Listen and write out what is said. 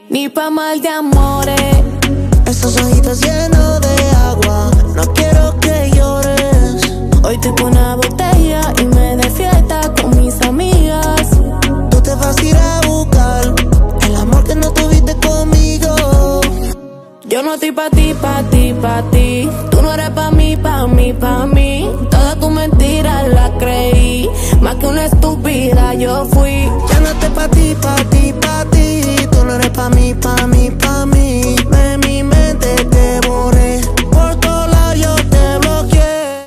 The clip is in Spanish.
ni pa' mal de amores. Esos ojitos llenos de agua, no quiero que llores. Hoy estoy con una botella y me de fiesta con mis amigas. Tú te vas a ir a buscar el amor que no tuviste conmigo. Yo no estoy pa' ti, pa' ti, pa' ti. Tú no eres pa' mí, pa' mí, pa' mí. Todas tus mentiras las creí, más que una estúpida yo fui. Ya no estoy pa' ti, pa' ti.